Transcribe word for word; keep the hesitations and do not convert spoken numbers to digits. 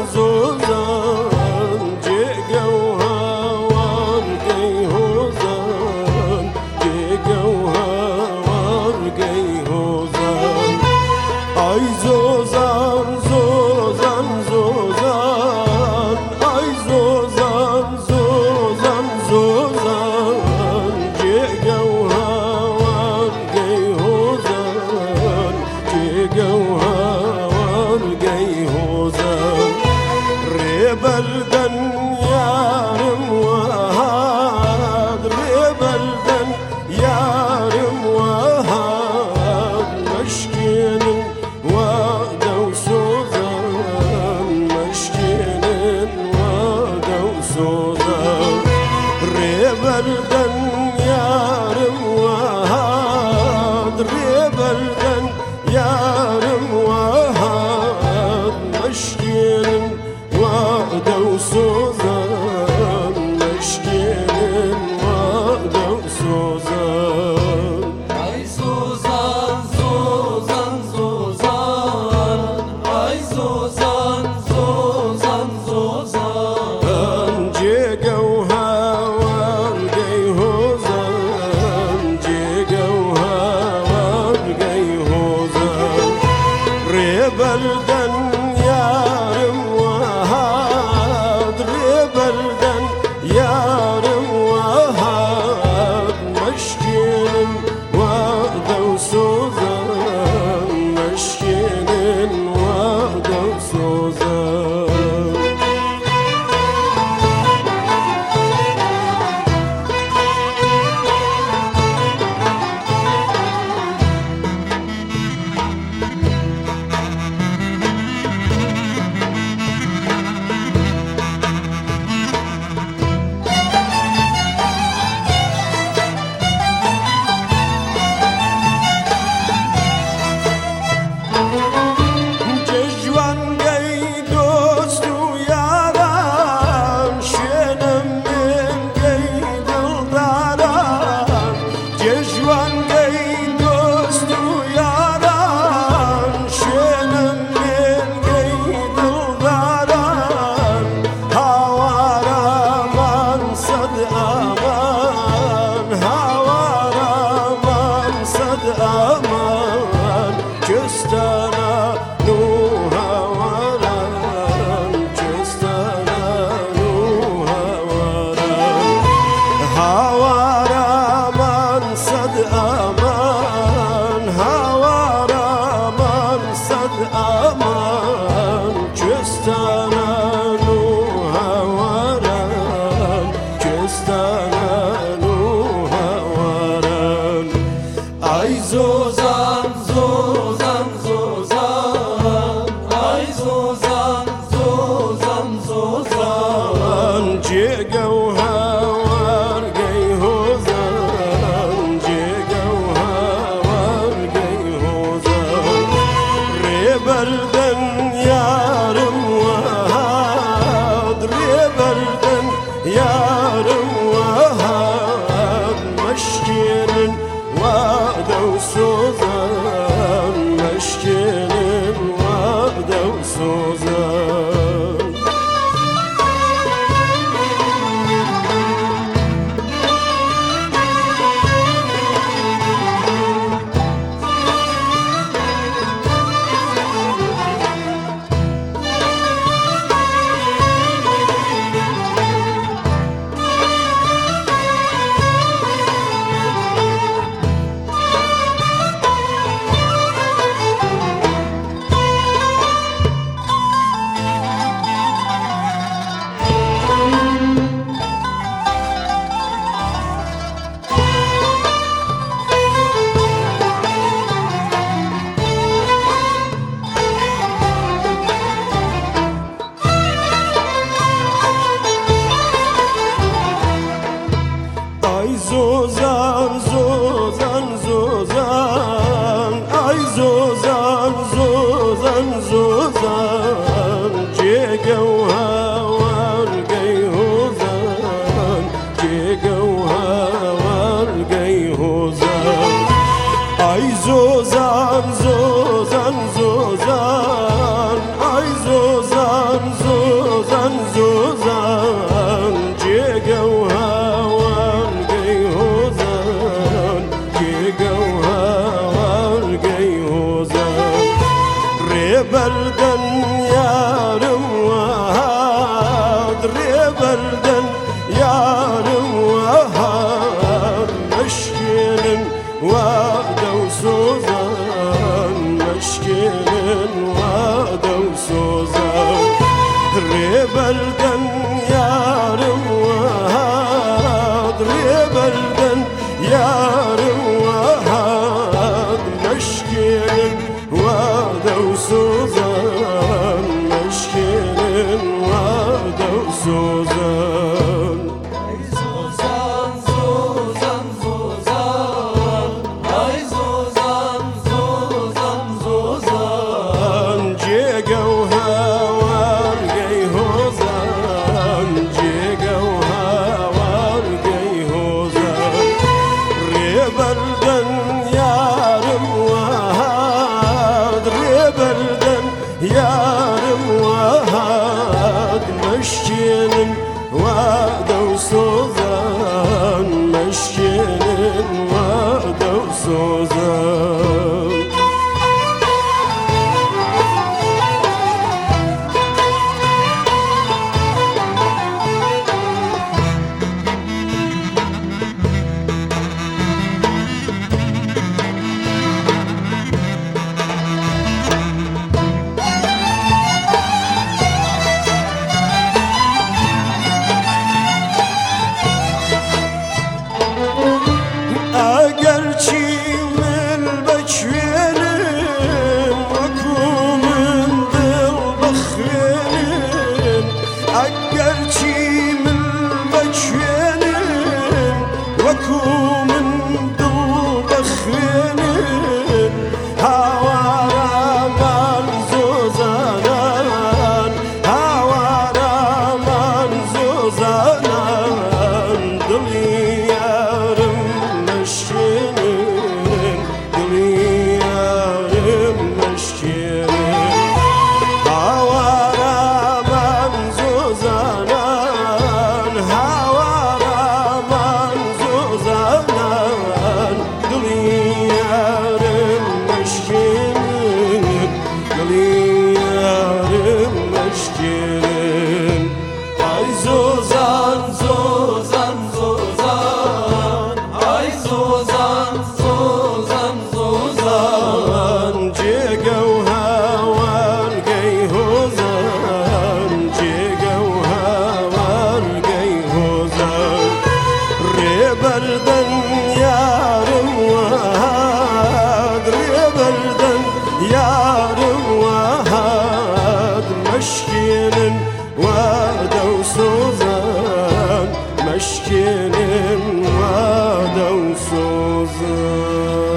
زوزان جيقا وهوار قيهوزان جيقا وهوار قيهوزان اي زوزان زوزان زوزان اي زوزان زوزان زوزان جيقا وهوار قيهوزان جيقا وهوار قيهوزان ريبلدن يارم وهاد ريبلدن يارم وهاد مشكين ودو سوزان مشكين ودو سوزان ريبلدن يارم وهاد ريبلدن يارم وهاد مشكين ودو Reberden yarım vahar meşkinin vadev sozan meşkinin vadev sozan Reberden yarım vahar Reberden yarım vahar meşkinin vadev sozan meşkinin vadev sozan Ay Suzan, Suzan, Suzan Ay Suzan, Suzan, Suzan Cegau havar gey hozan Cegau havar gey hozan Reberden yarım vahad Reberden yarım vahad Meşkinin vadev sozan Meşkinin vadev sozan Egerçi melbeç verim Vakumun dil bakverim Egerçi melbeç verim Vakumun dil bakverim Havaraman zozanan Havaraman zozanan Dili yarım meşkinin Dili yarım meşkinin Havaraman zozanan Havaraman zozanan Dili yarım meşkinin Dili yarım meşkinin Ay zozan Suzan, Suzan Ay Suzan, Suzan, Suzan Cegau havar gey hozan Cegau havar gey hozan Reberden yarım vahad Reberden yarım vahad Meşkinin vadev sozan Meşkinin vadev sozan